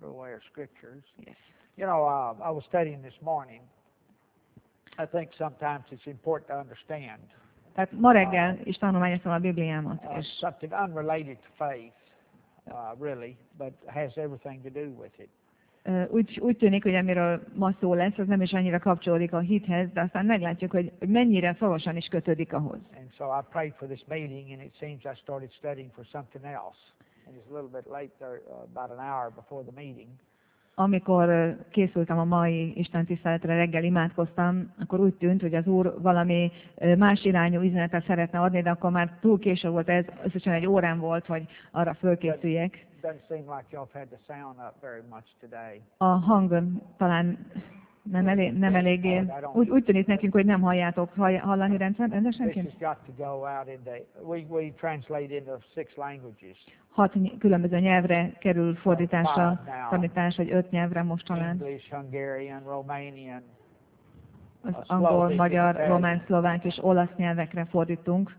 everywhere scriptures. Yes. You know, I was studying this morning. I think sometimes it's important to understand Tehát ma reggel is tanulmányoztam a Bibliámat, és something unrelated to faith, really, but has everything to do with it. úgy tűnik, hogy amiről ma szó lesz, az nem is annyira kapcsolódik a hithez, de aztán meglátjuk, hogy mennyire szorosan is kötődik ahhoz. And so I prayed for this meeting, and it seems I started studying for something else. And it's a little bit late there, about an hour before the meeting. Amikor készültem a mai Isten tiszteletre, reggel imádkoztam, akkor úgy tűnt, hogy az Úr valami más irányú üzenetet szeretne adni, de akkor már túl késő volt ez, összesen egy órán volt, hogy arra fölkészüljek. A hang talán nem eléggé. Úgy tűnik nekünk, hogy nem halljátok hallani rendesen? 6 különböző nyelvre kerül fordításra, tanítás, vagy 5 nyelvre most talán. Az angol, magyar, román, szlovák és olasz nyelvekre fordítunk.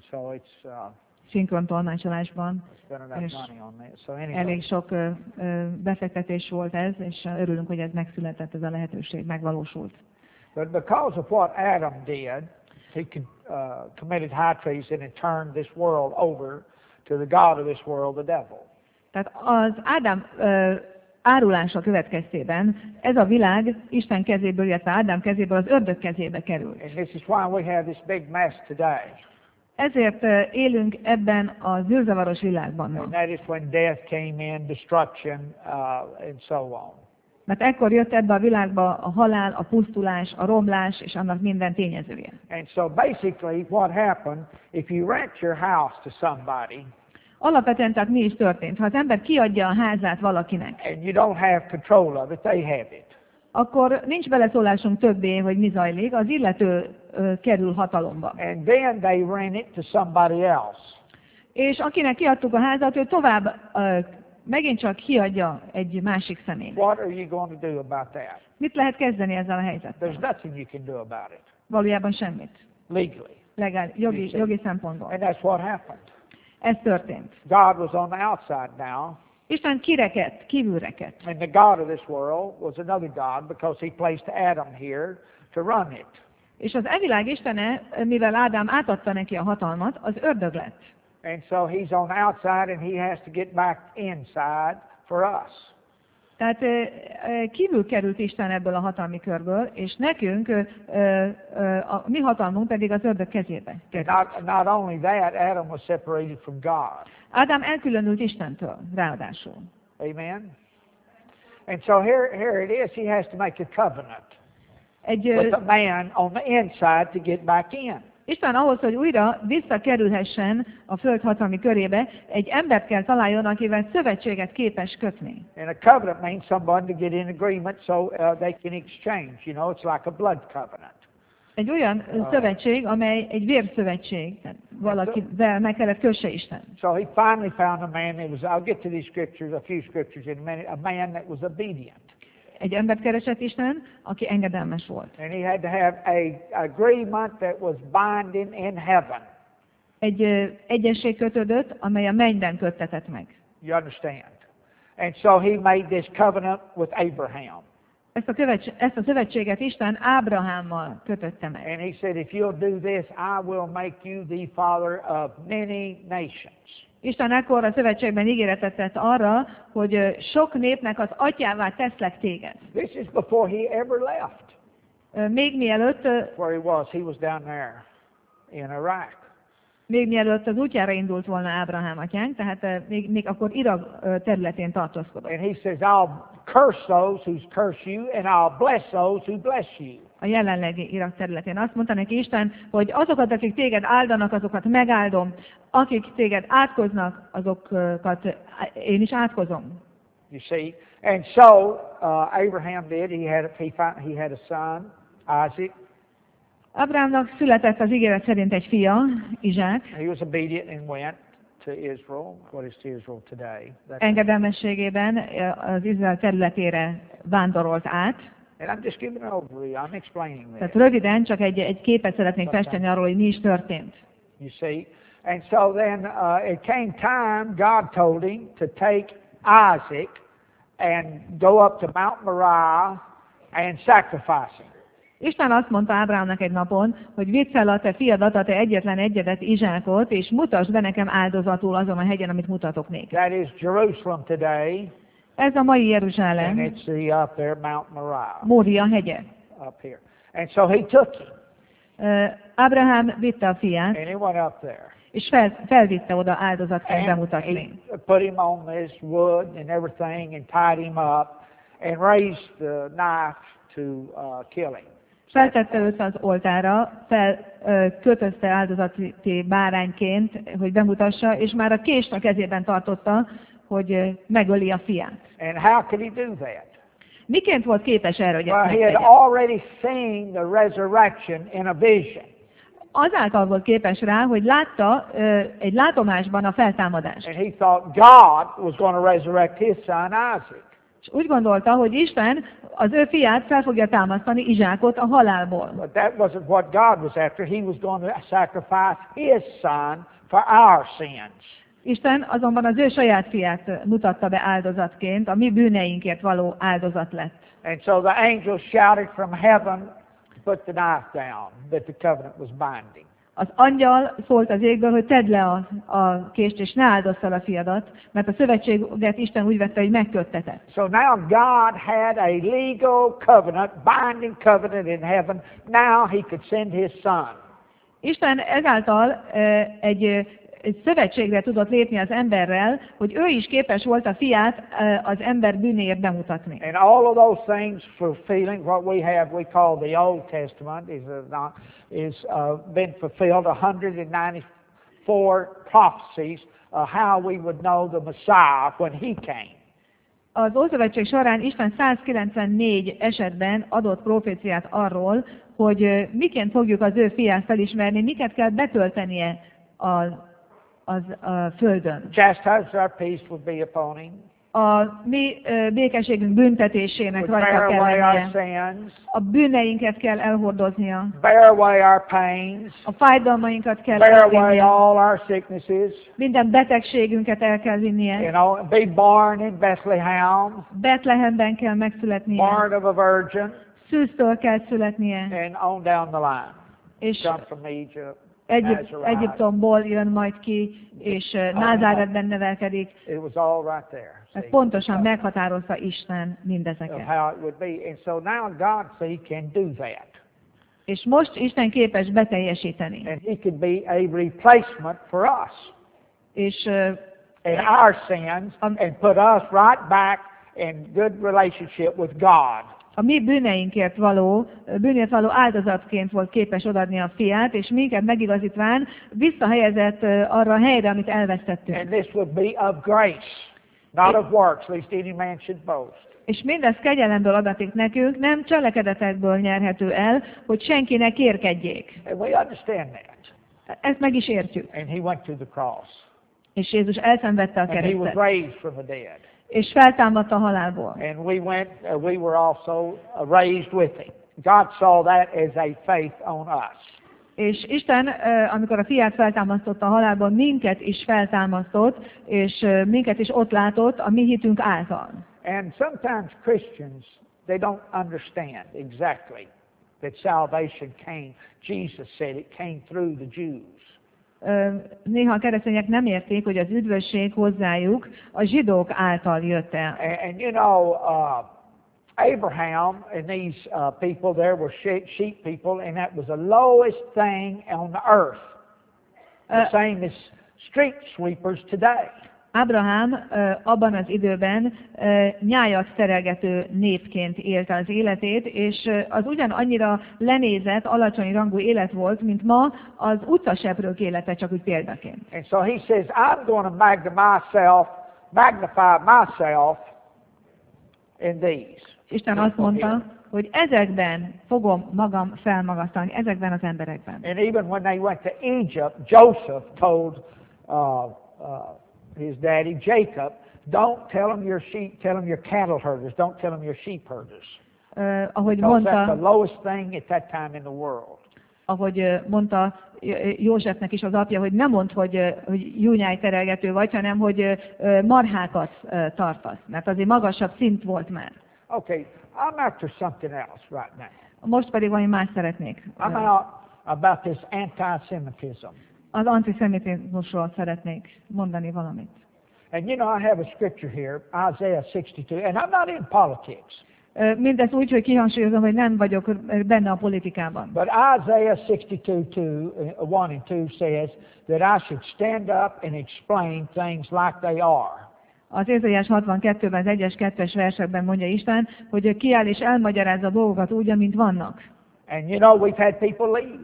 Szinkron tolmácsolásban, és elég sok befektetés volt ez, és örülünk, hogy ez megszületett, ez a lehetőség megvalósult. But because of what Adam did, he committed high treason and turned this world over to the god of this world, the devil. Tehát az Ádám árulása következtében ez a világ Isten kezéből, illetve Ádám kezéből az ördög kezébe került. And this is why we have this big mess today. Ezért élünk ebben a zűrzavaros világban. And that is when death came in, destruction, and so on. Mert ekkor jött ebbe a világba a halál, a pusztulás, a romlás és annak minden tényezője. And so basically what happened, if you rent your house to somebody, alapvetően tehát mi is történt? Ha az ember kiadja a házát valakinek, and you don't have control of it, they have it. Akkor nincs beleszólásunk többé, hogy mi zajlik, az illető kerül hatalomba. And then they rent it to somebody else. És akinek kiadtuk a házat, ő tovább megint csak kiadja egy másik személynek. What are you going to do about that? Mit lehet kezdeni ezzel a helyzettel? There's nothing you can do about it. Valójában semmit. Legally. Jogi szempontból. And that's what happened. Ez történt. God was on the outside now. Isten kirekedt, kívülrekedt. And the God of this world was another God because he placed Adam here to run it. És az evilág istene, mivel Ádám átadta neki a hatalmat, az ördög lett. And so he's on the outside and he has to get back inside for us. Tehát kívül került Isten ebből a hatalmi körből, és nekünk a mi hatalmunk pedig az ördög kezébe. Not only that, Adam was separated from God. Ádám elkülönült Istentől, ráadásul. Amen. And so here it is, he has to make a covenant with a man on the inside to get back in. Isten ahhoz, hogy újra visszakerülhessen a föld hatalmi körébe, egy embert kell találjon, akivel szövetséget képes kötni. And a covenant means someone to get in agreement so they can exchange. You know, it's like a blood covenant. Egy olyan szövetség, amely egy vérszövetség, tehát valakivel meg kellett kösse Isten. So he finally found a man that was, I'll get to these scriptures, a few scriptures in a minute, a man that was obedient. Egy embert keresett Isten, aki engedelmes volt. And he had to have a agreement that was binding in heaven. Egy egyesség kötődött, amely a mennyben köttetett meg. You understand? And so he made this covenant with Abraham. Ezt a szövetséget Isten Ábrahámmal kötötte meg. And he said, if you'll do this, I will make you the father of many nations. Isten ekkor a szövetségben ígéretet tett arra, hogy sok népnek az atyává teszlek téged. This is before he ever left. Még mielőtt Where he was down there in Iraq. Még mielőtt az útjára indult volna Ábrahám atyánk, tehát még akkor Irak területén tartózkodott. And he says, I'll curse those who curse you, and I'll bless those who bless you. A jelenlegi Irak területén azt mondta neki Isten, hogy azokat, akik téged áldanak, azokat megáldom, akik téged átkoznak, azokat én is átkozom. You see, and so Abraham did. He had a son, Isaac. Ábrahámnak született az ígéret szerint egy fia, Izsák. He was obedient and went to Israel. What is to Israel today? Engedelmességében az Izrael területére vándorolt át. And I'm just giving an overview. I'm explaining this. Tehát röviden csak egy képet szeretnék festeni arról, hogy mi is történt. You see, and so then it came time. God told him to take Isaac and go up to Mount Moriah and sacrifice him. Isten azt mondta Ábrahámnak egy napon, hogy vidd fel a te fiadat, a te egyetlen egyedet, Izsákot, és mutasd be nekem áldozatul azon a hegyen, amit mutatok néked. That is Jerusalem today, Ez a mai and Jeruzsálem, it's the up there, Mount Moriah, Mória hegye. up here. And so he took him, Ábrahám vitte a fiát, and he went up there. és felvitte oda áldozatként And bemutatni. he put him on this wood and everything, and tied him up, and raised the knife to kill him. Feltette őt az oltára, kötözte áldozati bárányként, hogy bemutassa, és már a kést a kezében tartotta, hogy megöli a fiát. And how could he do that? Miként volt képes erre, hogy Well, ezt he had megtegye? already seen the resurrection in a vision. Azáltal volt képes rá, hogy látta egy látomásban a feltámadást. And he thought God was going to resurrect his son Isaac. És úgy gondolta, hogy Isten az ő fiát fel fogja támasztani, Izsákot a halálból. But that wasn't what God was after. He was going to sacrifice his son for our sins. Isten azonban az ő saját fiát mutatta be áldozatként, a mi bűneinkért való áldozat lett. And so the angel shouted from heaven, put the knife down, that the covenant was binding. Az angyal szólt az égből, hogy tedd le a kést, és ne áldozz fel a fiadat, mert a szövetséget Isten úgy vette, hogy megköttetett. So now God had a legal covenant, binding covenant in heaven. Now he could send his son. Isten ezáltal egy szövetségre tudott lépni az emberrel, hogy ő is képes volt a fiát az ember bűnéért bemutatni. And all of those things fulfilling what we call the Old Testament is been fulfilled. 194 prophecies how we would know the Messiah when he came. Az Ószövetség során Isten 194 esetben adott proféciát arról, hogy miként fogjuk az ő fiát felismerni, miket kell betöltenie a földön. Chastise our peace would be upon him. A mi békességünk büntetésének Would rajta bear kell away our lennie. sins. A bűneinket kell elhordoznia. Bear away our pains. A fájdalmainkat kell Bear away elvinnie. all our sicknesses. Minden betegségünket el kell vinnie. You know, be born in Bethlehem, Betlehemben kell megszületnie. born of a virgin, Szűztől kell születnie. and on down the line. És Come from Egypt, Nazareth. Egyiptomból jön majd ki, és Názáretben nevelkedik. It was all right there. Ez See, pontosan meghatározta Isten of mindezeket. how it would be. And so now God, see, can do that. És most Isten képes beteljesíteni. And he could be a replacement for us És and our sins and put us right back in good relationship with God. a mi bűnért való áldozatként volt képes odaadni a fiát, és minket megigazítván visszahelyezett arra a helyre, amit elvesztettünk. And this would be of grace, not of works, lest any man should boast. És mindez kegyelemből adatik nekünk, nem cselekedetekből nyerhető el, hogy senki ne kérkedjék. And we understand that. Ezt meg is értjük. And he went to the cross. És Jézus elszenvedte a And he was keresztet, raised from the dead. és feltámadt a halálból. And we were also raised with him. God saw that as a faith on us. És Isten, amikor a fiát feltámasztotta a halálból, minket is feltámasztott, és minket is ott látott a mi hitünk által. And sometimes Christians, they don't understand exactly that salvation came. Jesus said it came through the Jews. Néha a keresztények nem érték, hogy az üdvösség hozzájuk a zsidók által jött el. And you know, Abraham and these people there were sheep people, and that was the lowest thing on the earth. The same as street sweepers today. Ábrahám abban az időben nyájat szerelgető népként élte az életét, és az ugyanannyira lenézett, alacsony rangú élet volt, mint ma az utcaseprők élete, csak úgy példaként. And so he says, I'm going to magnify myself in these. Isten azt mondta, hogy ezekben fogom magam felmagasztalni, ezekben az emberekben. And even when they went to Egypt, Joseph told his daddy Jacob, don't tell them you're sheep, tell them you're cattle herders, don't tell them you're sheep herders. Ahogy Because that's the mondta, lowest thing at that time in the world. ahogy mondta Józsefnek is az apja, hogy nem mondd, hogy júnyájterelgető vagy, hanem hogy marhákat tartasz. Mert azért magasabb szint volt már. Okay, I'm after something else right now. Most pedig valami más szeretnék. I'm out about this anti-Semitism. Az antiszemitizmusról szeretnék mondani valamit. And you know, I have a scripture here, Isaiah 62, and I'm not in politics. Mindezt úgy, hogy kihangsúlyozom, hogy nem vagyok benne a politikában. But Isaiah 62, 1 and 2 says that I should stand up and explain things like they are. Az Ézaiás 62-ben, az 1-es, 2-es versekben mondja Isten, hogy kiáll és elmagyarázza a dolgokat úgy, amint vannak. And you know, we've had people leave.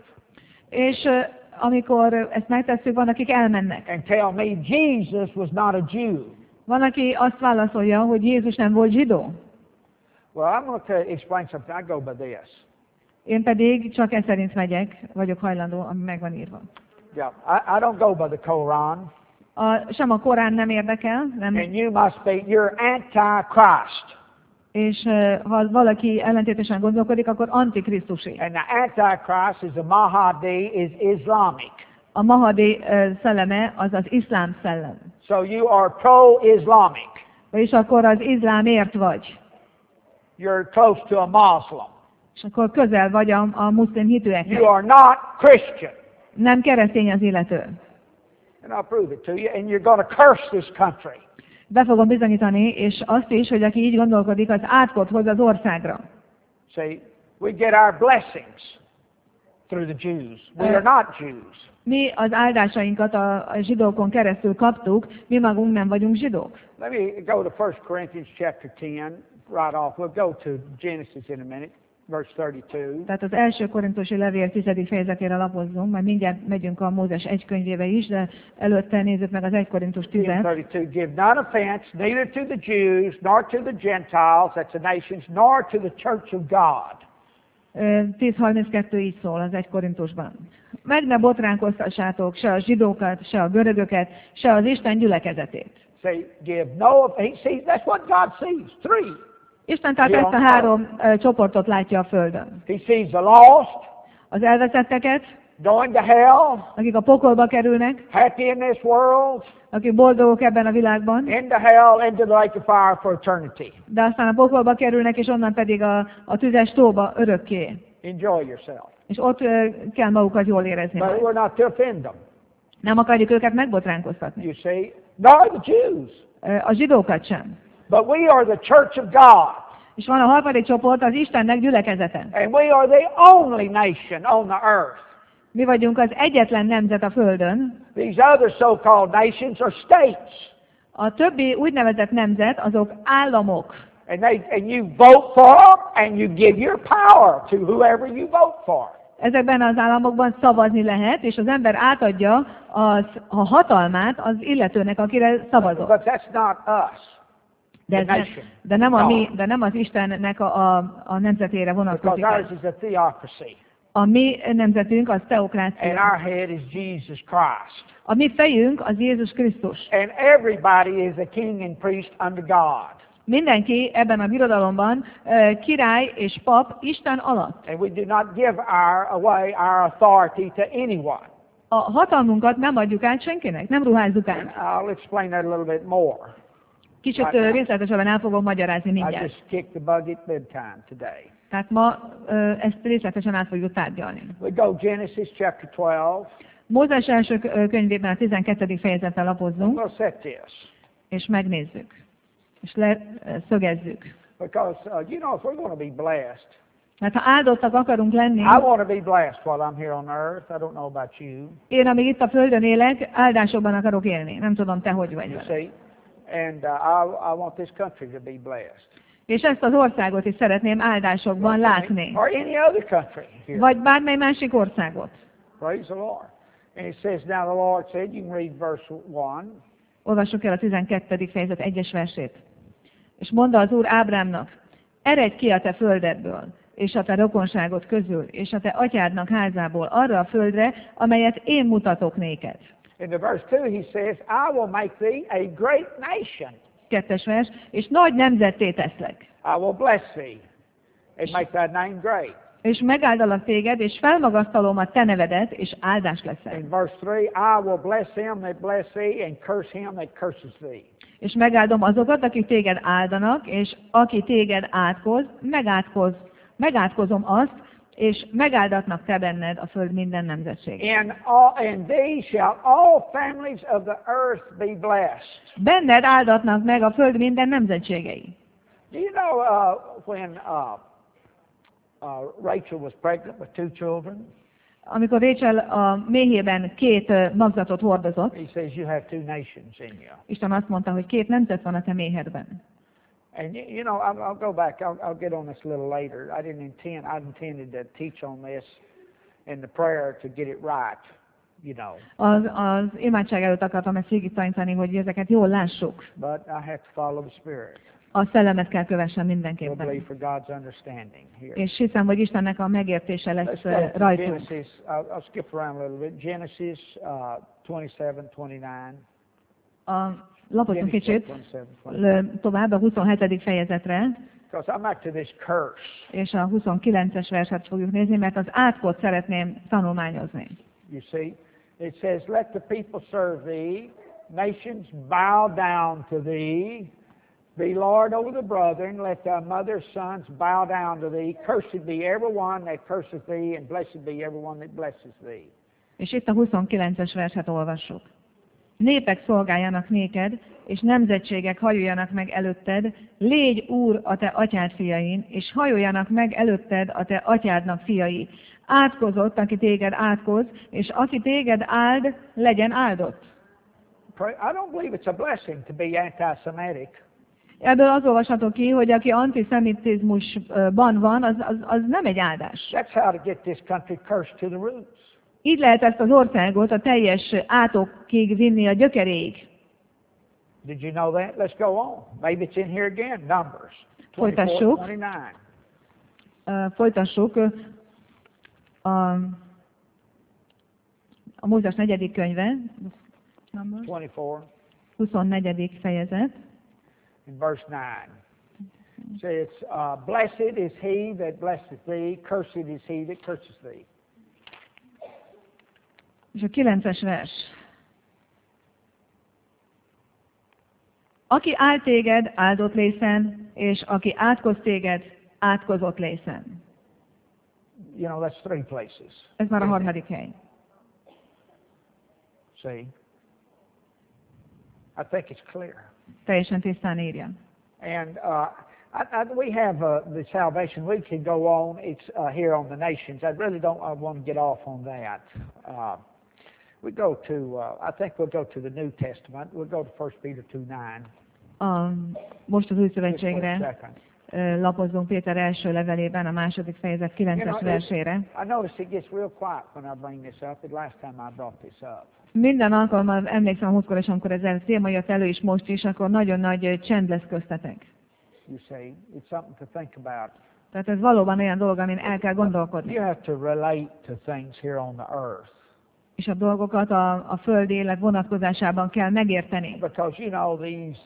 És amikor ezt megtesszük, van, akik elmennek. And tell me Jesus was not a Jew. Van, aki azt válaszolja, hogy Jézus nem volt zsidó. Well, I'm going to explain something. I go by this. Én pedig csak ez szerint megyek, vagyok hajlandó, ami meg van írva. Yeah, I don't go by the Quran. Sem a Korán nem érdekel, nem. And you must be, you're anti-Christ. És ha valaki ellentétesen gondolkodik, akkor antikrisztusé. And the Antichrist is the Mahdi, is Islamic. A Mahdi szelleme az az iszlám szellem. So you are pro-Islamic. És akkor az iszlámért vagy. You're close to a Muslim. És akkor közel vagy a muszlim hitűekhez. You are not Christian. Nem keresztény az illető. And I'll prove it to you. And you're going to curse this country. Be fogom bizonyítani, és azt is, hogy aki így gondolkodik, az átkot hoz az országra. See, we get our blessings through the Jews. We are not Jews. Mi az áldásainkat a zsidókon keresztül kaptuk, mi magunk nem vagyunk zsidók. Let me go to 1 Corinthians chapter 10 right off. We'll go to Genesis in a minute, verse 32. Tehát az első korintusi levél 10. fejezetére lapozzunk, majd mindjárt megyünk a Mózes 1 könyvébe is, de előtte nézzük meg az 1 Korintus 10-et. 32, give none offense, neither to the Jews, nor to the Gentiles, that's the nations, nor to the church of God. 10.32 így szól az 1 Korintusban. Meg ne botránkoztassátok se a zsidókat, se a görögöket, se az Isten gyülekezetét. Say, give no offense. See, that's what God sees. Three. Isten tehát ezt a három csoportot látja a Földön. He sees the lost, Az elveszetteket, going to hell, akik a pokolba kerülnek, happy in this world, akik boldogok ebben a világban, into hell, into the lake of fire for eternity. de aztán a pokolba kerülnek, és onnan pedig a tüzes tóba örökké. Enjoy yourself. És ott kell magukat jól érezni. But Majd. we're not to offend them. Nem akarjuk őket megbotránkoztatni. You see, nor the Jews. A zsidókat sem. But we are the church of God. És van a harmadik csoport, az Istennek gyülekezete. And we are the only nation on the earth. Mi vagyunk az egyetlen nemzet a Földön. These other so-called nations are states. A többi úgynevezett nemzet, azok államok. And you vote for them, and you give your power to whoever you vote for. Ezekben az államokban szavazni lehet, és az ember átadja a hatalmát az illetőnek, akire szavazott. But that's not us. De nem az Istennek a nemzetére vonatkozik. Because ours is a theocracy. A mi nemzetünk az And teokrácia. our head is Jesus Christ. A mi fejünk az Jézus Krisztus. And everybody is a king and priest under God. Mindenki ebben a birodalomban király és pap Isten alatt. And we do not give away our authority to anyone. A hatalmunkat nem adjuk át senkinek, nem ruházzuk And át. I'll explain that a little bit more. Kicsit részletesebben el fogom magyarázni I mindjárt. just kicked the bug at bedtime today. Tehát ma ezt részletesen át fogjuk tárgyalni. We go Genesis chapter 12. Mózes első könyvében a 12. fejezetre lapozzunk, We'll set this. és megnézzük. És leszögezzük. Because, you know, if we're going to be blessed, Mert ha áldottak akarunk lenni, I want to be blessed while I'm here on earth. I don't know about you. én, amíg itt a Földön élek, áldásokban akarok élni. Nem tudom, te hogy vagy You vele. see? And I want this country to be blessed. És ezt az országot is szeretném áldásokban látni. Or any other country here. Vagy bármely másik országot. Praise the Lord. And it says, now the Lord said, you can read verse 1. Olvassuk el a 12. fejezet 1-es versét. És mondta az Úr Ábrámnak, eredj ki a te földedből, és a te rokonságod közül, és a te atyádnak házából arra a földre, amelyet én mutatok néked. In the verse 2 he says, I will make thee a great nation. 2. vers, és nagy nemzetté teszlek. I will bless thee and make thy name great. És megáldalak téged, és felmagasztalom a te nevedet, és áldás leszel. In verse 3, I will bless him that bless thee, and curse him that curses thee. És megáldom azokat, akik téged áldanak, és aki téged megátkozom azt, és megáldatnak te benned a föld minden nemzetsége. In thee shall all families of the earth be blessed. Benned áldatnak meg a föld minden nemzetségei. Do you know when Rachel was pregnant with 2 children? Amikor Rachel a méhében 2 magzatot hordozott, He says you have 2 nations in you. Isten azt mondta, hogy 2 nemzet van a te méhedben. And you know, I'll go back. I'll get on this a little later. I intended to teach on this in the prayer to get it right. You know. Az imádság előtt akartam ezt végig tanítani, hogy ezeket jól lássuk. But I have to follow the Spirit. A szellemet kell kövessem I mindenképpen. believe for God's understanding here. És hiszem, hogy Istennek a megértése Let's lesz go to rajtunk. Genesis. I'll skip around a little bit. Genesis 27, 29. Lapozunk Genesis kicsit 27, 29. tovább a 27. fejezetre, Because I'm back to this curse. és a 29-es verset fogjuk nézni, mert az átkot szeretném tanulmányozni. You see, it says, "Let the people serve thee; nations bow down to thee. Be Lord over the brethren. Let thy mother's sons bow down to thee. Cursed be every one that curseth thee, and blessed be every one that blesses thee." És itt a 29-es verset olvassuk. Népek szolgáljanak néked, és nemzetségek hajoljanak meg előtted, légy úr a te atyád fiain, és hajoljanak meg előtted a te atyádnak fiai. Átkozott, aki téged átkoz, és aki téged áld, legyen áldott. I don't believe it's a blessing to be anti-Semitic. Ebből az olvasható ki, hogy aki antiszemitizmusban van, az nem egy áldás. That's how to get this country cursed to the roots. Így lehet ezt az országot a teljes átokig vinni a gyökeréig. Did you know that? Let's go on. Maybe it's in here again. Numbers 24, Folytassuk. 29. Folytassuk a Mózes 4. könyve, 24 24. fejezet, in verse 9. It says, "Blessed is he that blesseth thee, cursed is he that curses thee." és a 9-es vers. Aki áld téged, áldott lészen, és aki átkoz téged, átkozott lészen. You know, that's 3 places. Ez már a 3. hely. See? I think it's clear. Teljesen tisztán írja. And we have the salvation. We can go on. It's here on the nations. I really don't want to get off on that. We go to, I think we'll go to the New Testament. We'll go to 1 Peter 2:9. Most az új Just for a szövetségre second. lapozzunk Péter első levelében, a 2. fejezet 9-es versére. I notice it gets real quiet when I bring this up. The last time I brought this up. Minden alkalommal emlékszem a múltkor, és amikor ez téma jött elő is most is, akkor nagyon nagy csend lesz köztetek. You see, it's something to think about. Tehát ez valóban olyan dolog, amin el kell gondolkodni. You have to relate to things here on the earth. És a dolgokat a földi élet vonatkozásában kell megérteni. Because you know these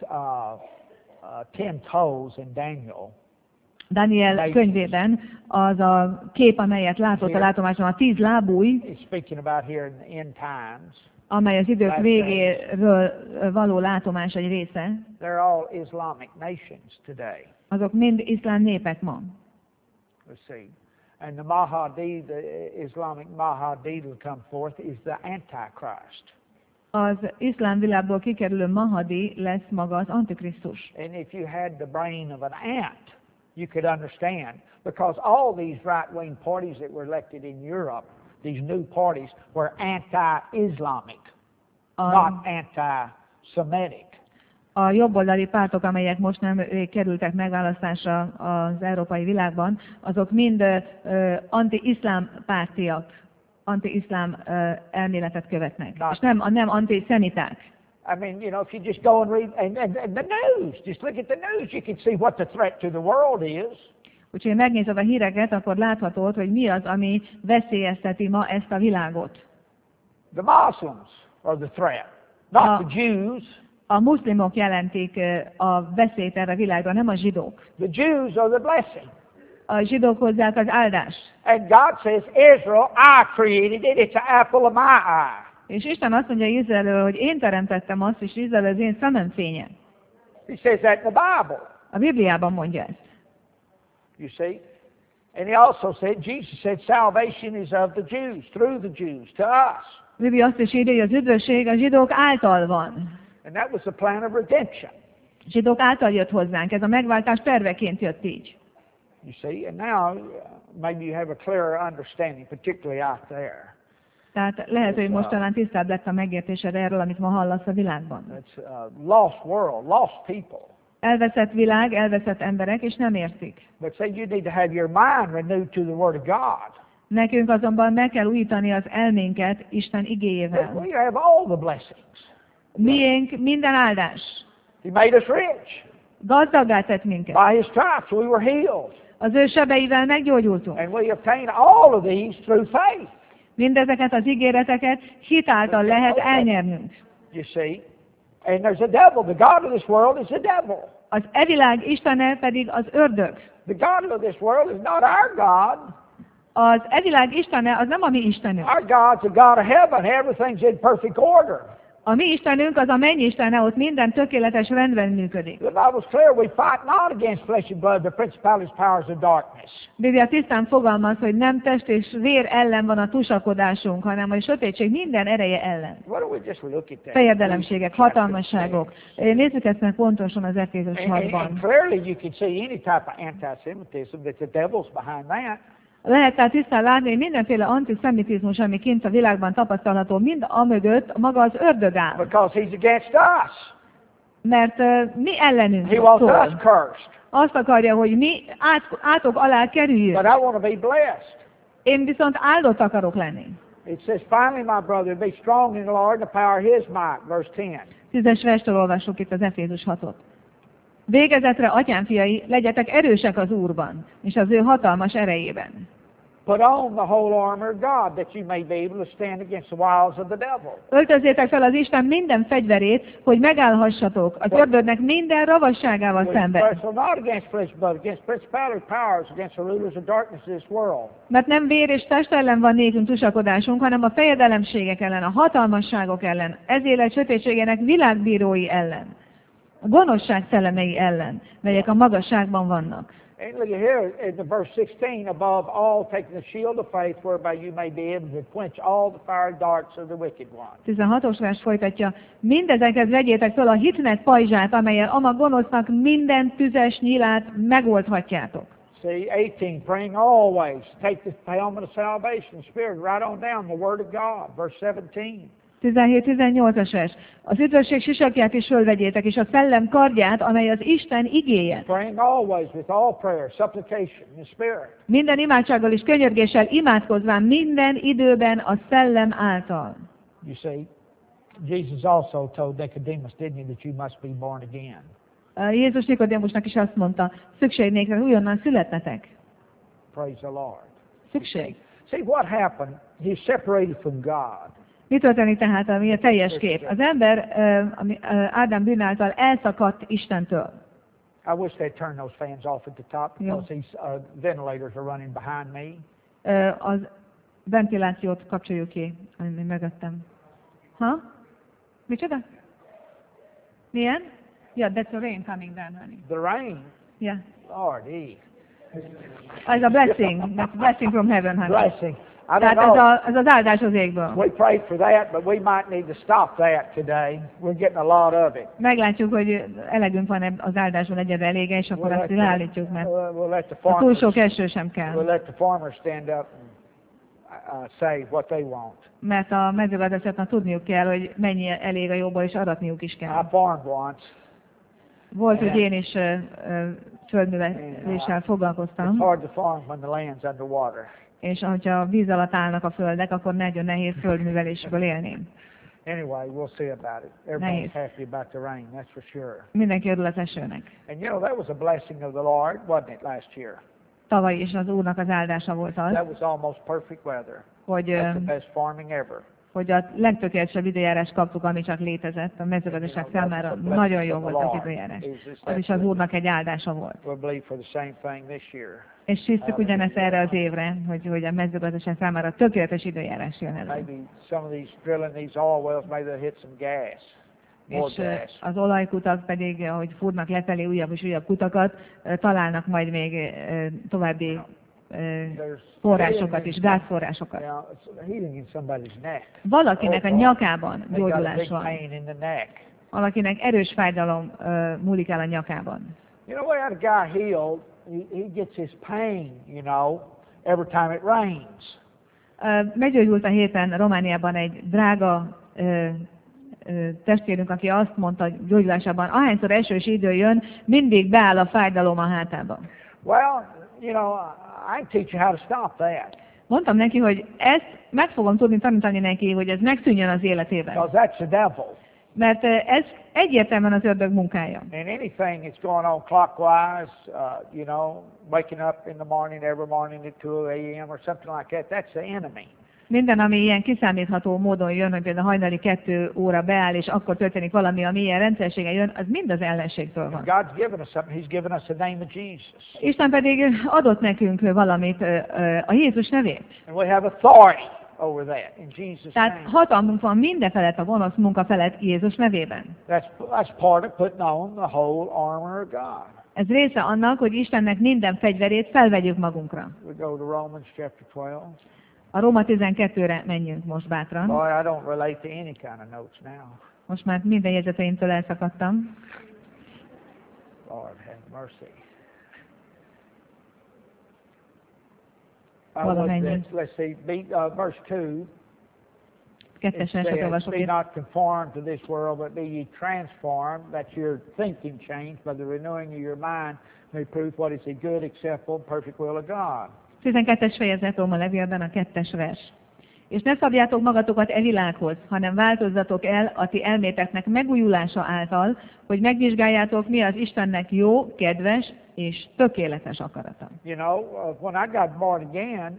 10 toes in Daniel. Daniel könyvében az a kép, amelyet látott a látomásban, a 10 lábúj, He's speaking about here in the end times. amely az idők végéről való látomás egy része, They're all Islamic nations today. azok mind iszlám népek ma. Let's see. And the Mahdi, the Islamic Mahdi will come forth, is the Antichrist. Az iszlám világból kikerülő Mahadi lesz maga az Antikrisztus. And if you had the brain of an ant, you could understand. Because all these right-wing parties that were elected in Europe, these new parties, were anti-Islamic, not anti-Semitic. A jobboldali pártok, amelyek most nem kerültek megválasztásra az európai világban, azok mind anti-iszlám pártiak, anti-iszlám elméletet követnek. És nem antiszemiták. I mean, you know, if you just go and read, and the news, just look at the news, you can see what the threat to the world is. Úgyhogy megnézed a híreket, akkor láthatod, hogy mi az, ami veszélyezteti ma ezt a világot. The Muslims are the threat, not the Jews. A muszlimok jelentik a veszélyt erre a világra, nem a zsidók. The Jews are the blessing. a zsidók hozzák az áldást. And God says, Israel, I created it. It's an apple of my eye. És Isten azt mondja Izraelről, hogy én teremtettem azt, és Izrael az én szemem fénye. He says that in the Bible. A Bibliában mondja ezt. You see? And he also said, Jesus said, salvation is of the Jews, through the Jews, to us. A Biblia azt is írja, hogy az üdvösség a zsidók által van. And that was the plan of redemption. A zsidók által jött hozzánk, ez a megváltás terveként jött így. You see? And now, maybe you have a clearer understanding, particularly out there. Tehát lehet, hogy most talán tisztább lett a megértésed erről, amit ma hallasz a világban. It's a lost world, lost people. Elveszett világ, elveszett emberek, és nem értik. But say you need to have your mind renewed to the Word of God. Nekünk azonban meg kell újítani az elménket Isten igéjével. We have all the blessings. Miénk minden áldás. He made us rich. Gazdaggá tett minket. By His stripes we were healed. Az ő sebeivel meggyógyultunk. And we obtain all of these through faith. Mindezeket az ígéreteket hit által lehet elnyernünk. You see? And there's a devil. The God of this world is the devil. Az világ istene pedig az ördög. The God of this world is not our God. Az világ istene az nem a mi istenünk. Our God's the God of heaven. Everything's in perfect order. A mi istenünk az a mennyi istene, ott minden tökéletes rendben működik. The Bible's clear. We fight not against flesh and blood, the principalities, powers of darkness. Biblia tisztán fogalmaz, hogy nem test és vér ellen van a tusakodásunk, hanem a sötétség minden ereje ellen. Why don't we just look at that? Fejedelemségek, hatalmasságok. Nézzük ezt meg pontosan az Efézus And 6-ban. clearly you can see any type of anti-Semitism that the devil's behind that. Lehet tehát tisztán látni, hogy mindenféle antiszemitizmus, ami kint a világban tapasztalható, mind amögött maga az ördög áll. Because he's against us. Mert mi ellenünk He wants szól. us cursed. Azt akarja, hogy mi átok alá But kerüljünk. I want to be blessed. Én viszont áldott akarok lenni. It says, finally, my brother, be strong in the Lord and the power of His might. Verse 10. 10-es verstől olvassuk itt az Efézus 6-ot. Végezetre, atyám fiai, legyetek erősek az Úrban, és az ő hatalmas erejében. Put on the whole armor of God, that you may be able to stand against the wiles of the devil. Öltözzétek fel az Isten minden fegyverét, hogy megállhassatok az ördögnek minden ravasságával We szemben. wrestle not against flesh and blood, against principalities, powers, against the rulers of darkness of this world. Mert nem vér és test ellen van nékünk tusakodásunk, hanem a fejedelemségek ellen, a hatalmasságok ellen, ez élet sötétségének világbírói ellen, a gonoszság szellemei ellen, melyek a magasságban vannak. And look at here in the verse 16, above all taking the shield of faith, whereby you may be able to quench all the fiery darts of the wicked one. 16-os vers folytatja, mindezeket vegyétek föl a hitnek pajzsát, amellyel a gonosznak minden tüzes nyílát megoldhatjátok. See, 18, praying always. Take the helmet of salvation, spirit, right on down, the word of God. Verse 17. 17-18-as vers. Az üdvösség sisakját is fölvegyétek, és a szellem kardját, amely az Isten igéje. Praying always with all prayer, supplication, in the spirit. Minden imádsággal és könyörgéssel imádkozván minden időben a szellem által. You see, Jesus also told Nicodemus, didn't he, that you must be born again. Jézus Nikodémusnak is azt mondta, szükség nékre újonnan születnetek. Praise the Lord. Szükség. See, what happened? He's separated from God. Mi történik tehát, ami a teljes kép? Az ember Ádám bűn által elszakadt Istentől. I wish they'd turn those fans off at the top, because these ventilators are running behind me. Az ventilációt kapcsoljuk ki, ami mögöttem. Ha? Micsoda? Milyen? Yeah, that's the rain coming down, honey. The rain, Yeah. Lordy. Ez a blessing. That's blessing from heaven, honey. Blessing. I don't Tehát know. ez az áldás az égből. We prayed for that, but we might need to stop that today. We're getting a lot of it. Meglátjuk, hogy elegünk van az áldásból egyre elége, és akkor azt leállítjuk, mert we'll let the a túl farmers, sok eső sem kell. we'll let the farmers stand up and say what they want. Mert a mezőgazdaságnak tudniuk kell, hogy mennyi elég a jóból, és aratniuk is I kell. farmed once. Volt, hogy én is földműveléssel It's foglalkoztam, hard to farm when the land's underwater. és hogyha víz alatt állnak a földek, akkor nagyon nehéz földművelésből élni. Anyway, we'll see about it. Everybody's Nice. happy about the rain, that's for sure. Mindenki örül az esőnek. And you know, that was a blessing of the Lord, wasn't it, last year? Tavaly is az Úrnak az áldása volt That az, was almost perfect weather. hogy That's the best farming ever. hogy a legtökéletesebb időjárást kaptuk, ami csak létezett a mezőgazdaság számára. Nagyon jó volt az időjárás. Az is az Úrnak egy áldása volt. We'll believe for the same thing this year. És hiszük ugyanezt erre az évre, hogy a mezőgazdaság számára tökéletes időjárás jön elő. Maybe some of these drilling these oil wells, maybe they'll hit some gas. More És gas. az olajkutak pedig, ahogy fúrnak lefelé újabb és újabb kutakat, találnak majd még további forrásokat is, gázforrásokat. Now, it's healing in somebody's neck. Valakinek a nyakában They got a gyógyulás big van. pain in the neck. Valakinek erős fájdalom múlik el a nyakában. You know, we had a guy healed. He gets his pain, you know, every time it rains. Meggyógyult a héten Romániában egy drága testvérünk, aki azt mondta gyógyulásában, ahányszor esős idő jön, mindig beáll a fájdalom a hátába. Well, you know, I can teach you how to stop that. Mondtam neki, hogy ezt meg fogom tudni tanítani neki, hogy ez megszűnjön az életében. Because that's the devil. Mert ez egyértelműen az ördög munkája. And anything that's going on clockwise, you know, waking up in the morning, every morning at 2 a.m. or something like that, that's the enemy. Minden, ami ilyen kiszámítható módon jön, hogy például hajnali 2 óra beáll, és akkor történik valami, ami ilyen rendszerségen jön, az mind az ellenségtől van. God's given us something. He's given us the name of Jesus. Isten pedig adott nekünk valamit, a Jézus nevét. And we have authority over that in Jesus' Tehát name. hatalmunk van minden felett, a gonosz munka felett Jézus nevében. That's part of putting on the whole armor of God. Ez része annak, hogy Istennek minden fegyverét felvegyük magunkra. We go to Romans chapter 12. A Róma 12-re menjünk most bátran. Boy, I don't relate to any kind of notes now. Most már minden jegyzeteimtől elszakadtam. Lord have mercy. Valamennyi. Let's see, verse 2. Kettes It verset says, olvasok be itt. not conformed to this world, but be ye transformed, that your thinking change by the renewing of your mind may prove what is the good, acceptable, and perfect will of God. 12-es fejezet Róma levélben a 2-es vers. És ne szabjátok magatokat e világhoz, hanem változzatok el a ti elméteknek megújulása által, hogy megvizsgáljátok, mi az Istennek jó, kedves és tökéletes akarata. You know, when I got born again,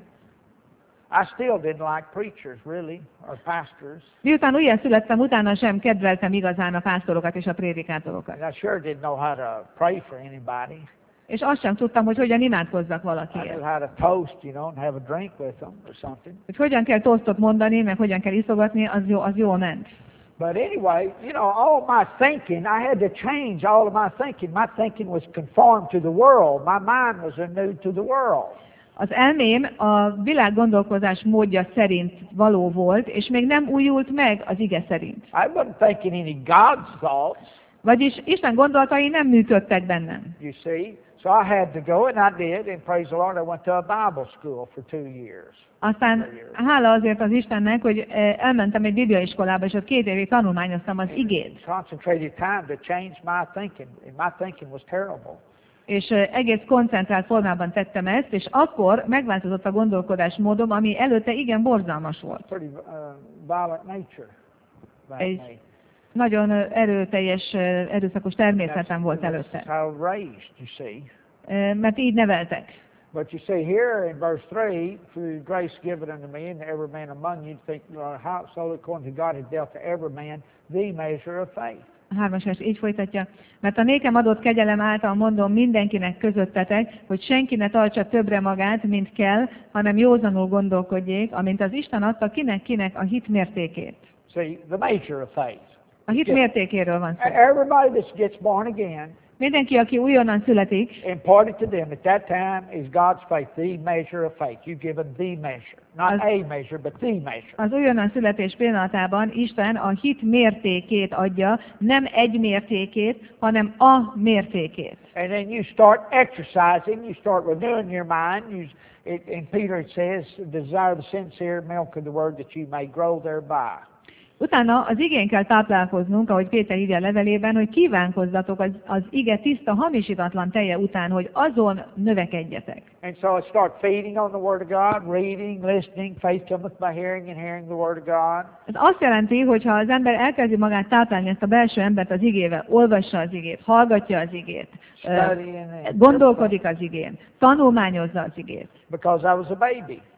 I still didn't like preachers, really, or pastors. Miután újjá születtem, utána sem kedveltem igazán a pásztorokat és a prédikátorokat. And I sure didn't know how to pray for anybody. És azt sem tudtam, hogy hogyan imádkozzak I knew valakiért. how to toast, you know, and have a drink with them or something. Hogy hogyan kell tosztot mondani, meg hogyan kell iszogatni, az jól ment. But anyway, you know, all my thinking, I had to change all of my thinking. My thinking was conformed to the world. My mind was renewed to the world. Az elmém a világ gondolkozás módja szerint való volt, és még nem újult meg az ige szerint. I wasn't thinking any God's thoughts, Vagyis Isten gondolatai nem működtek bennem. you see. So I had to go, and I did, and praise the Lord, I went to a Bible school for 2 years. Aztán hála azért az Istennek, hogy elmentem egy bibliaiskolába, és ott 2 évig tanulmányoztam az igét. Concentrated time to change my thinking, and my thinking was terrible. És egész koncentrált formában tettem ezt, és akkor megváltozott a gondolkodásmódom, ami előtte igen borzalmas volt. Pretty violent nature about Egy me. nagyon erőteljes, erőszakos természetem volt That's előtte. how I was raised, you see. Mert így neveltek. But you see here in verse 3, through grace given unto me, and to every man among you, think how so according to God has dealt to every man the measure of faith. A 3-as vers így folytatja, mert a nékem adott kegyelem által mondom mindenkinek közöttetek, hogy senki ne tartsa többre magát, mint kell, hanem józanul gondolkodjék, amint az Isten adta kinek-kinek a hit mértékét. See, the measure of faith. A hit mértékéről van szó. Everybody that gets born again, Mindenki, aki újonnan születik, imparted to them at that time is God's faith, the measure of faith. You've given the measure. Not a measure, but the measure. az újonnan születés pillanatában Isten a hit mértékét adja, nem egy mértékét, hanem a mértékét. And then you start exercising, you start renewing your mind. In Peter it says, desire the sincere milk of the word that you may grow thereby. Utána az igén kell táplálkoznunk, ahogy Péter írja a levelében, hogy kívánkozzatok az ige tiszta, hamisítatlan teje után, hogy azon növekedjetek. And so I start feeding on the Word of God, reading, listening. Faith cometh by hearing, and hearing the Word of God. Ez azt jelenti, hogy ha az ember elkezdi magát táplálni, ezt a belső embert az igével, olvassa az igét, hallgatja az igét, Studying it. gondolkodik az igén, tanulmányozza az igét. Because I was a baby.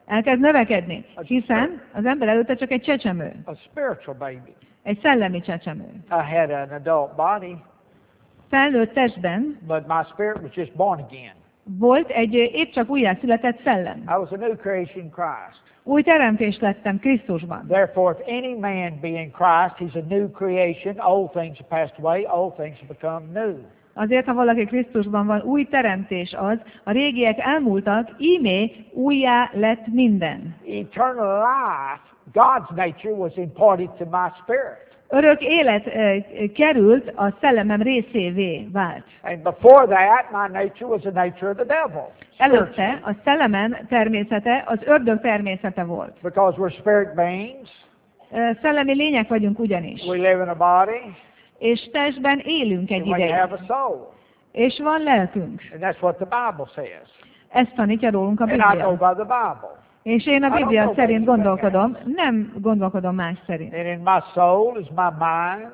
elkezd növekedni, hiszen az ember előtte csak egy csecsemő, a spiritual baby. egy szellemi csecsemő. I had an adult body, Felnőtt testben but my spirit was just born again. volt egy épp csak újjászületett szellem. I was a new creation in Christ. Új teremtés lettem Krisztusban. Therefore, if any man be in Christ, he's a new creation. Old things have passed away, old things have become new. Azért, ha valaki Krisztusban van, új teremtés az, a régiek elmúltak, ímé újjá lett minden. Eternal life, God's nature was imparted to my spirit. Örök élet került, a szellemem részévé vált. And before that, my nature was the nature of the devil. Előtte a szellemem természete az ördög természete volt. Because we're spirit beings, Szellemi lények vagyunk ugyanis. we live in a body, És testben élünk egy and we ideig. have a soul. És van lelkünk. And that's what the Bible says. Ezt tanítja rólunk a And I go Biblia. by the Bible. És én a Biblia szerint gondolkodom, nem gondolkodom más szerint. And in my soul is my mind,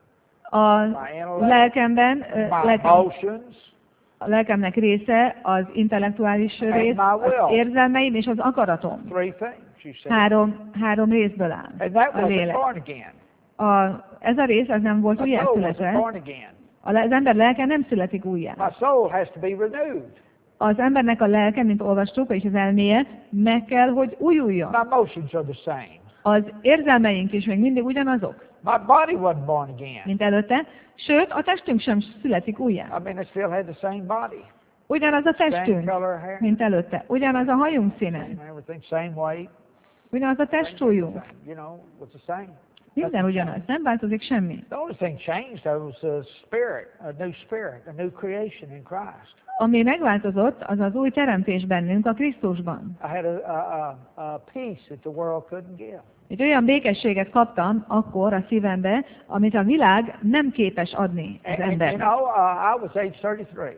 A lelkemben, my emotions, a lelkemnek része az intellektuális rész, az érzelmeim és az akaratom. three things, you see. Három részből áll And that a wasn't lélek. born again. Ez a rész az nem volt My soul wasn't újjászületve. born again. Az ember lelke nem születik újjá. My soul has to be renewed. Az embernek a lelke, mint olvastuk, és az elméje, meg kell, hogy újuljon. My emotions are the same. Az érzelmeink is még mindig ugyanazok, My body wasn't born again. mint előtte, sőt, a testünk sem születik újjá. I mean, I still had the same body, Ugyanaz a same testünk, color hair, mint előtte. Ugyanaz a hajunk színe. everything, same weight. Ugyanaz a testsúlyunk. You know, was the same. Minden ugyanaz. Nem változik semmi. The only thing changed though was the spirit, a new creation in Christ. Ami megváltozott, az az új teremtés bennünk a Krisztusban. I had a peace that the world couldn't give. Egy olyan békességet kaptam akkor a szívembe, amit a világ nem képes adni az And you embernek. know, I was age 33,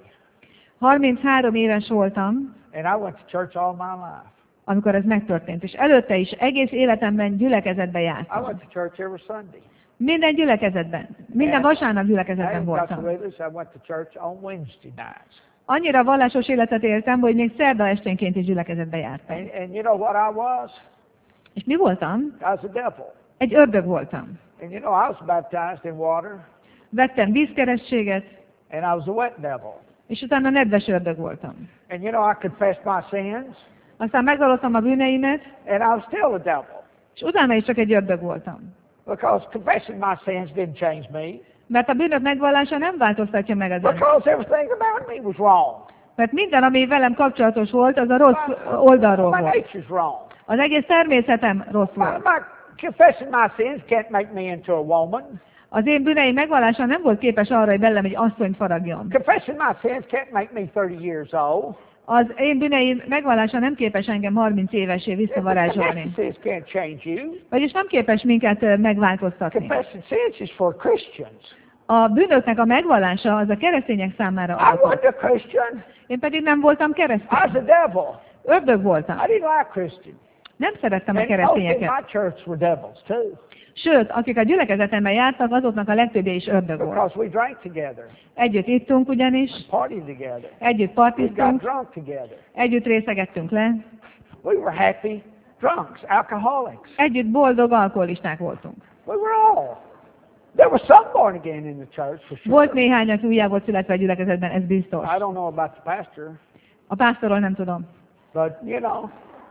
33 éves voltam, and I went to church all my life. amikor ez megtörtént, és előtte is egész életemben gyülekezetbe I jártam. went to church every Sunday. Minden gyülekezetben, minden vasárnap gyülekezetben And Dr. voltam. Withers, I went to church on Wednesday nights. Annyira vallásos életet éltem, hogy még szerda esténként is gyülekezetbe jártam. And you know what I was? És mi voltam? I was a devil. Egy ördög voltam. And you know, I was baptized in water, Vettem vízkerességet, and I was a wet devil. és utána nedves ördög voltam. And you know, I confessed my sins, Aztán megvallottam a bűneimet, and I was still a devil. és utána is csak egy ördög voltam. Because confessing my sins didn't change me. Mert a bűnök megvallása nem változtatja meg az embert. Because everything about me was wrong. Mert minden, ami velem kapcsolatos volt, az a rossz oldalról My volt. nature's wrong. Az egész természetem rossz volt. My confessing my sins can't make me into a woman. Az én bűneim megvallása nem volt képes arra, hogy belem egy asszonyt faragjon. Confessing my sins can't make me 30 years old. Az én bűneim megvallása nem képes engem 30 évesé visszavarázsolni. Confessing sins can't change you. Vagyis nem képes minket megváltoztatni. Confessing sins is for Christians. A bűnöknek a megvallása az a keresztények számára I adatott. wasn't a Christian. Én pedig nem voltam I keresztény. was a devil. Ördög voltam. I didn't like Christians. Nem szerettem a And most in keresztényeket. my church were devils too. Sőt, akik a gyülekezetemben jártak, azoknak a legtöbbje is ördög volt. Because we drank together, Együtt ittunk ugyanis, partied together. együtt We got partiztunk, drunk together. együtt részegettünk le, We were happy drunks, alcoholics. együtt boldog alkoholisták voltunk. We were all. There was some born again in the church for sure. Volt néhány, aki újjá volt születve a gyülekezetben, ez biztos. I don't know about the pastor, A pásztorról nem tudom. but you know.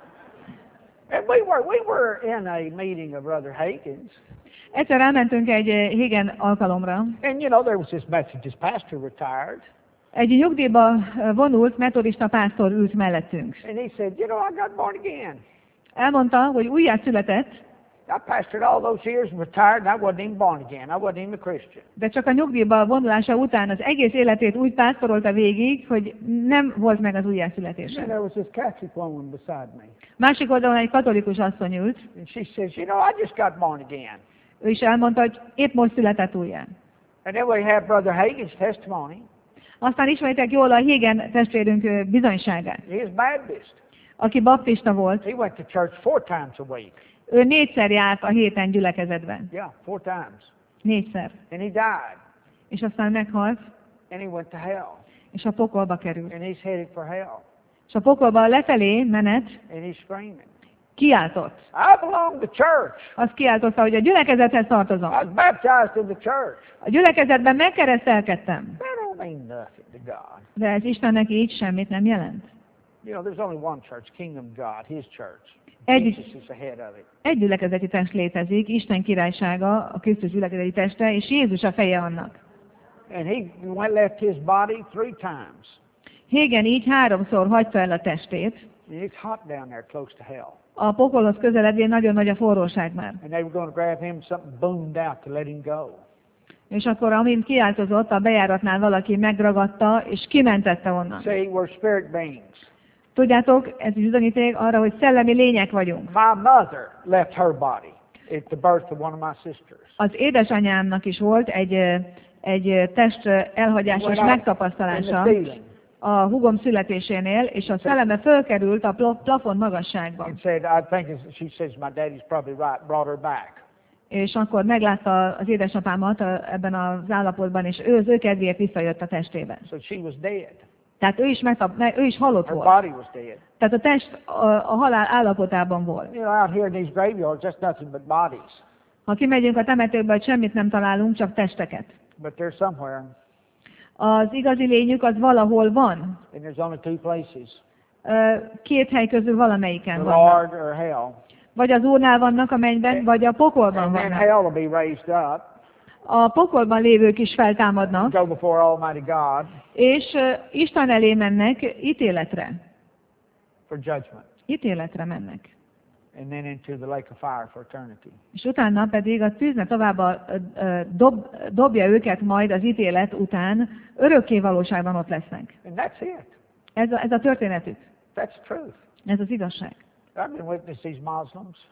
And we were in a meeting of Brother Hagen's, Egyszer elmentünk egy Higgin alkalomra. and you know there was this Methodist pastor retired, Egy nyugdíjba vonult metodista pásztor ült mellettünk. and he said, you know, I got born again. Elmondta, hogy újjá született, I pastored all those years and retired, and I wasn't even born again. I wasn't even a Christian. de csak a nyugdíjba vonulása után az egész életét úgy pásztorolta végig, hogy nem volt meg az And újjászületése. there was this Catholic woman beside me, Másik oldalon egy katolikus asszony ült, and she says, you know, I just got born again. ő is elmondta, hogy épp most született újjá. And then we have Brother Hagen's testimony. Aztán ismeritek jól a Higgin testvérünk bizonyságát, He is Baptist. aki baptista volt. He went to church 4 times a week. Ő 4-szer járt a héten gyülekezetben. Yeah, 4 times. 4-szer. And he died, És aztán meghalt, and he went to hell, és a pokolba került. and he's headed for hell, És a pokolba lefelé menet, and he's screaming. Kiáltott. I belong to church. Azt kiáltotta, hogy a gyülekezethez tartozom. I was baptized in the church. A gyülekezetben megkeresztelkedtem. That don't mean nothing to God. De ez Istennek így semmit nem jelent. You know, there's only one church, Kingdom of God, His church. Egy, Jesus is the head of it. egy gyülekezeti test létezik, Isten királysága, a Krisztus gyülekezeti teste, és Jézus a feje annak. And he left his body 3 times. Hégen így 3-szor hagyta el a testét. And it's hot down there close to hell. A pokolhoz közeledvén nagyon nagy a forróság már. And they were going to grab him, something boomed out to let him go. És akkor, amint kiáltozott, a bejáratnál valaki megragadta, és kimentette onnan. See, we're spirit beings. Tudjátok, ez bizonyíték arra, hogy szellemi lények vagyunk. My mother left her body at the birth of one of my sisters. Az édesanyámnak is volt egy test elhagyásos megtapasztalása a húgom születésénél, és a szelleme fölkerült a plafon magasságba. And said, she says my daddy's probably right, brought her back. És akkor meglátta az édesapámat ebben az állapotban, és ő az ő kedvéért visszajött a testében. So she was dead. Tehát ő is halott Her volt. body was dead. Tehát a test a halál állapotában volt. You know, out here in these graveyards, that's nothing but bodies. Ha kimegyünk a temetőkbe, hogy semmit nem találunk, csak testeket. But they're somewhere, Az igazi lényük az valahol van. and there's only 2 places: 2 hely közül valamelyiken the vannak. Lord or hell. Vagy az Úrnál vannak a mennyben, vagy a pokolban And then vannak. hell will be raised up, A pokolban lévők is feltámadnak, go before Almighty God és Isten elé mennek ítéletre. for judgment, Ítéletre mennek. and then into the lake of fire for eternity. És utána pedig a tűzne tovább dobja őket majd az ítélet után, örökké valóságban ott lesznek. And that's it. Ez a történetük. That's truth. Ez az igazság. I've been witness these Muslims.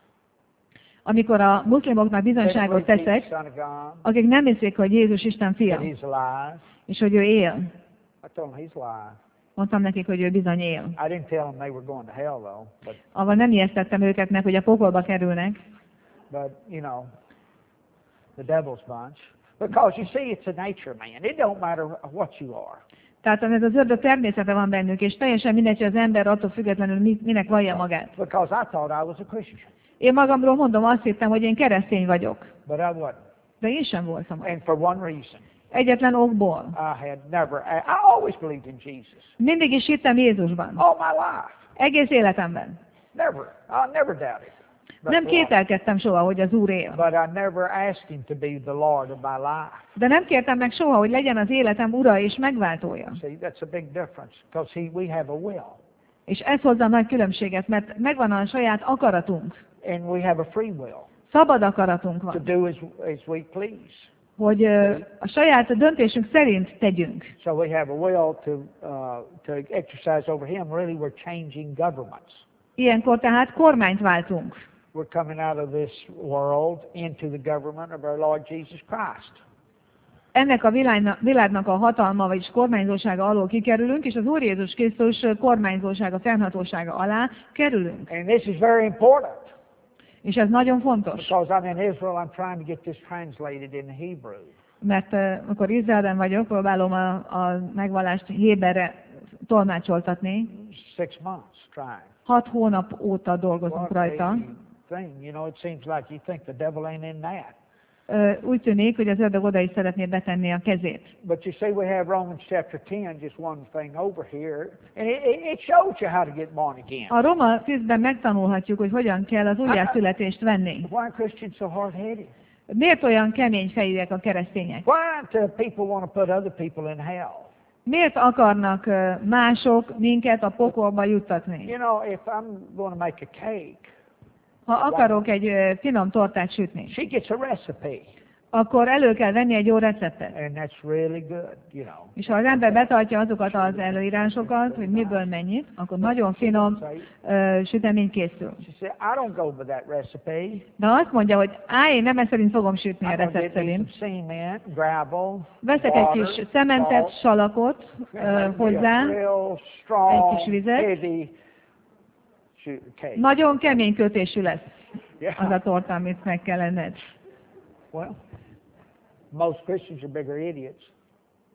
Amikor a muszlimoknak bizonyságot They believe he's teszek, the Son of God, akik nem hiszik, hogy Jézus Isten fia, that he's alive. és hogy ő él. I told them he's alive. Mondtam nekik, hogy ő bizony él. I didn't tell them they were going to hell though, Avval nem ijesztettem őket meg, hogy a pokolba kerülnek, but you know, the devil's bunch. Because you see, it's a nature, man. It don't matter what you are. tehát ez az ördög természete van bennük, és teljesen mindegy, hogy az ember attól függetlenül minek vallja magát. Because I thought I was a Christian, Én magamról mondom, azt hittem, hogy én keresztény vagyok, but I wasn't. de én sem voltam. And for one reason, Egyetlen okból. I always believed in Jesus. Mindig is hittem Jézusban. All my life. Egész életemben. I never doubted. Nem kételkedtem soha, hogy az Úr él. But I never asked him to be the Lord of my life. De nem kértem meg soha, hogy legyen az életem ura és megváltója. See, that's a big difference. Because we have a will. És ez hozza nagy különbséget, mert megvan a saját akaratunk. And we have a free will Szabad akaratunk to van, do as we please. hogy a saját döntésünk szerint tegyünk. So we have a will to exercise over him. Really, we're changing governments. Ilyenkor tehát kormányt váltunk. We're coming out of this world into the government of our Lord Jesus Christ. Ennek a világnak a hatalma, vagyis kormányzósága alól kikerülünk, és az Úr Jézus Krisztus kormányzósága, fennhatósága alá kerülünk. And this is very important. És ez nagyon fontos, Because I'm in Israel, I'm trying to get this translated in Hebrew. mert amikor Izraelben vagyok, próbálom a megvallást héberre tolmácsoltatni. 6 months trying. 6 hónap óta dolgozunk rajta. Thing, you know, it seems like you think the devil ain't in that. Úgy tűnik, hogy az ördög oda is szeretné betenni a kezét. But you see, we have Romans chapter 10, just one thing over here, and it shows you how to get born again. A Roma 10-ben megtanulhatjuk, hogy hogyan kell az újjászületést venni. Why are Christians so hard-headed? Miért olyan kemény fejűek a keresztények? Why do people want to put other people in hell? Miért akarnak mások minket a pokolba juttatni? You know, if I'm going to make a cake, Ha akarok egy finom tortát sütni, she gets a recipe, akkor elő kell venni egy jó receptet. and that's really good, you know. És ha az ember betartja azokat az előírásokat, hogy miből mennyit, akkor nagyon finom sütemény készül. She said, I don't go by that recipe. De azt mondja, hogy én nem ezt szerint fogom sütni a I'm going to recept get me szerint. some cement, gravel, Veszek egy water, kis cementet, salt, salakot hozzá, real strong, egy kis vizet. heavy cake. Nagyon kemény kötésű lesz Yeah. az a torta, amit meg kell enned. Well, most Christians are bigger idiots.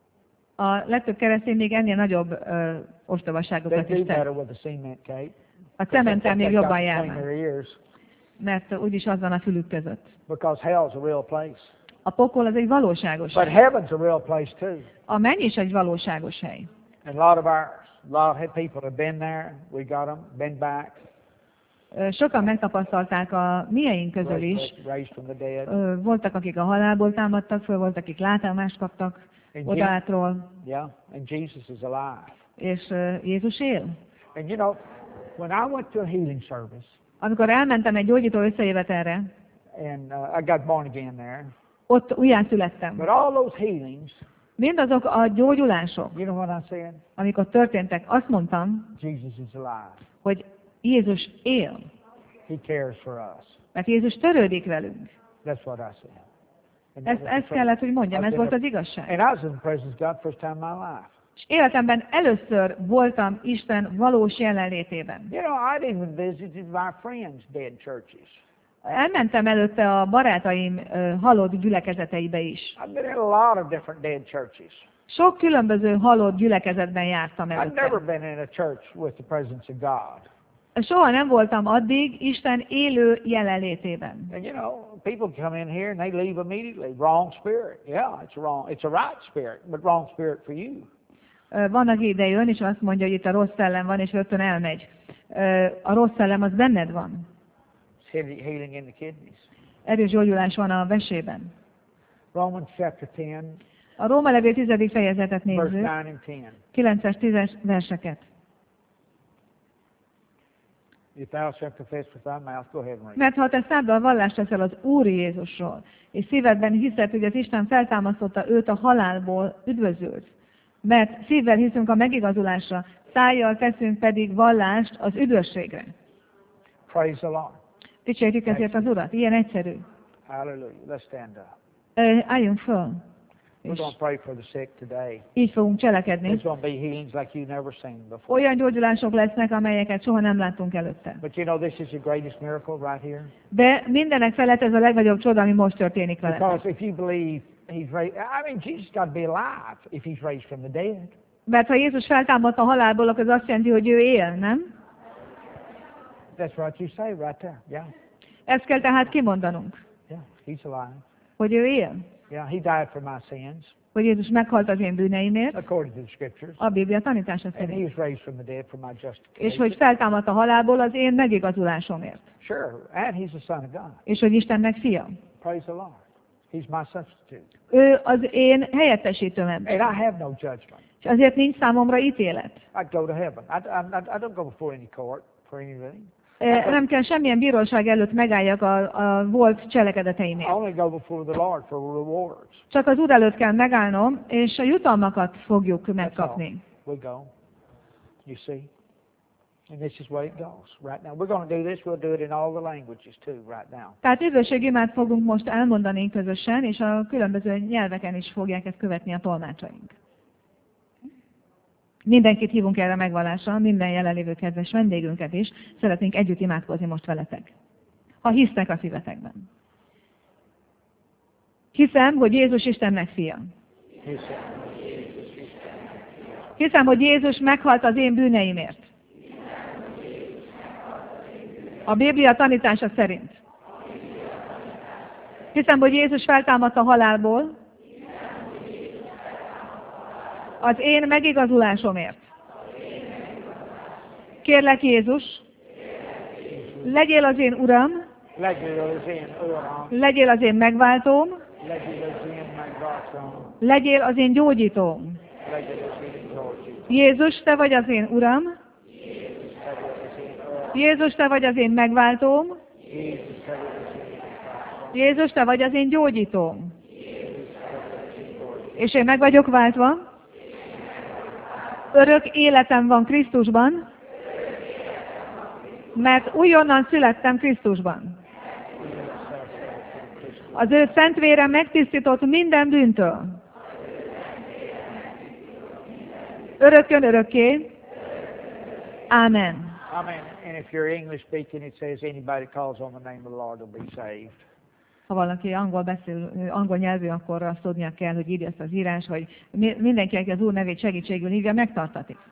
A legtöbb keresztény még ennél nagyobb They ostobaságokat do is tesz. better with a cement cake. A cementtel még They jobban got between járnak, their ears. mert úgyis az van a fülük között. Because hell's a real place. A pokol az egy valóságos But hely. heaven's a real place too. A menny is egy valóságos hely. And a lot of ours, a lot of people have been there. We got them, been back, Sokan megtapasztalták a mieink közül is. raised from the dead. Voltak, akik a halálból támadtak föl, voltak, akik látámást kaptak odátról, Yeah, and Jesus is alive. és Jézus él. And you know, when I went to a healing service, Amikor elmentem egy gyógyító összejövetelre, and I got born again there, ott újjászülettem. but all those healings, Mindazok a gyógyulások, you know what I said? amik ott történtek, azt mondtam, Jesus is alive. hogy Jézus él, He cares for us. mert Jézus törődik velünk. That's what I said. And that was the Ezt kellett, hogy mondjam, ez volt az igazság. And I was in the presence of God first time in my life. És életemben először voltam Isten valós jelenlétében. You know, I'd even visited my friends' dead churches. Elmentem előtte a barátaim halott gyülekezeteibe is. I've been in a lot of different dead churches. Sok különböző halott gyülekezetben jártam I've never előtte. been in a church with the presence of God. Soha nem voltam addig Isten élő jelenlétében. And you know, people come in here and they leave immediately. Wrong spirit. Yeah, it's wrong. It's a right spirit, but wrong spirit for you. Van, aki ide jön, és azt mondja, hogy itt a rossz szellem van, és rögtön elmegy. A rossz szellem az benned van. It's healing in the kidneys. Erős gyógyulás van a vesében. Romans chapter 10, A Róma levél 10. fejezetet verse nézzük, 9 and 10. 9-es, 10-es verseket. If thou shalt confess with thy mouth, go ahead and read. Mert ha te száddal vallást teszel az Úr Jézusról, és szívedben hiszed, hogy az Isten feltámasztotta őt a halálból, üdvözülsz. Mert szívvel hiszünk a megigazulásra, szájjal teszünk pedig vallást az üdvösségre. Praise the Lord. Dicsérjük ezért az Urat, ilyen egyszerű. Hallelujah. Let's stand up. Álljunk föl, We're és going to pray for the sick today. így fogunk cselekedni. There's going to be healings like you've never seen before. Olyan gyógyulások lesznek, amelyeket soha nem láttunk előtte. But you know, this is the greatest miracle right here. De mindenek felett ez a legnagyobb csoda, ami most történik vele. Because if you believe he's raised, I mean, Jesus got to be alive if he's raised from the dead. Mert ha Jézus feltámadt a halálból, akkor az azt jelenti, hogy ő él, nem? That's what you say right there. Yeah, Ezt kell tehát kimondanunk, yeah, he's alive. hogy ő él. Yeah, he died for my sins, Hogy Jézus meghalt az én bűneimért, according to the scriptures. a Biblia tanítása And he szerint. was raised from the dead for my És justification. hogy feltámadt a halálból az én megigazulásomért. Sure, and he's the Son of God. És hogy Istennek fia. Praise the Lord. He's my substitute. Ő az én helyettesítőm ebben. And I have no judgment. És azért nincs számomra ítélet. I'd go to heaven. I don't go before any court for anything. Nem kell semmilyen bíróság előtt megálljak a volt I cselekedeteimért. only go before the Lord for rewards. Csak az Úr előtt kell megállnom, és a jutalmakat fogjuk That's all. megkapni. We go. You see? And this is the way it goes right now. We're going to do this. We'll do it in all the languages too right now. Tehát üdvösségimát fogunk most elmondani közösen, és a különböző nyelveken is fogják ezt követni a tolmácsaink. Mindenkit hívunk erre megvallásra, minden jelenlévő kedves vendégünket is. Szeretnénk együtt imádkozni most veletek. Ha hisznek a szívetekben. Hiszem, hogy Jézus Istennek fia. Hiszem, hogy Jézus meghalt az én bűneimért. A Biblia tanítása szerint. Hiszem, hogy Jézus feltámadt a halálból az én megigazulásomért. Kérlek Jézus, legyél az én Uram, Legyél az én Uram, legyél az én megváltóm, legyél az én megváltom, legyél az én gyógyítóm. legyél az én gyógyító. Jézus, te vagy az én Uram, Jézus, te vagy az én megváltóm, Jézus, te vagy az én megváltom, Jézus, te vagy az én gyógyítóm. És én meg vagyok váltva, örök életem van Krisztusban, mert újonnan születtem Krisztusban. Az ő szent vére megtisztított minden bűntől. Örökkön örökké. Amen. Amen. And if you're English speaking, it says anybody calls on the name of the Lord will be saved. Ha valaki angol nyelvű, akkor azt tudnia kell, hogy írja ezt az írás, hogy mindenki, aki az Úr nevét segítségül hívja, megtartatik.